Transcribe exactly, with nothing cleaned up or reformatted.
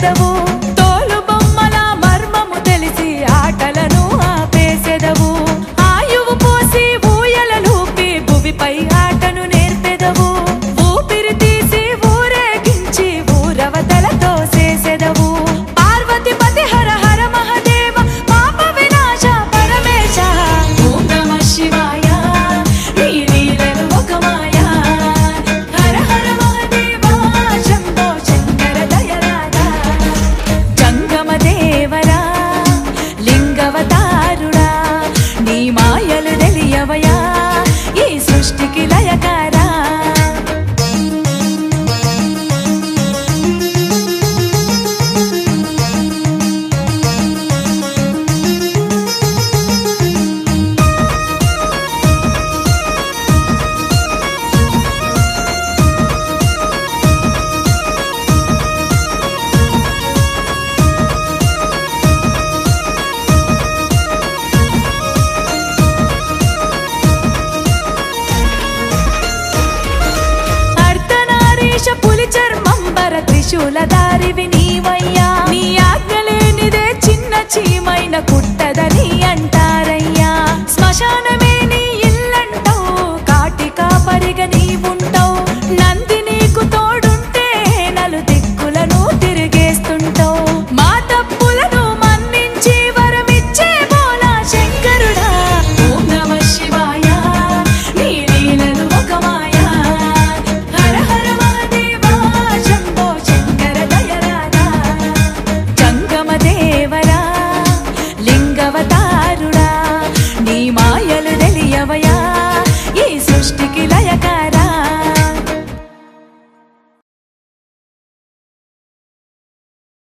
చేసెదవు తోలు బొమ్మల మర్మము తెలిసి ఆటలను ఆపేసెదవు ఆయువు పోసి ఊయలలూపి భువిపై ఆటను నేర్పెదవు ఊపిరి తీసి ఊరేగించి ఊరవతలతో చేసెదవు పార్వతి పతి హర హర మహదేవ పాప వినాశ పరమేశ ఓం నమః శివాయ నీ లీలలు ఒక మాయా హర హర మహదేవ శంభో శంకర దయరాదా జంగమ దేవరా లింగవతారుడా నీ మాయలు తెలియవయా ఈ సృష్టికి లయకారా అర్ధనారీశ పులి చర్మంబర త్రిశూలధారివి నీవయ్యా నీ ఆజ్ఞలేనిదే చిన్న చీమైన కుట్టదని అంటారయ్యా శ్మశానమే నీ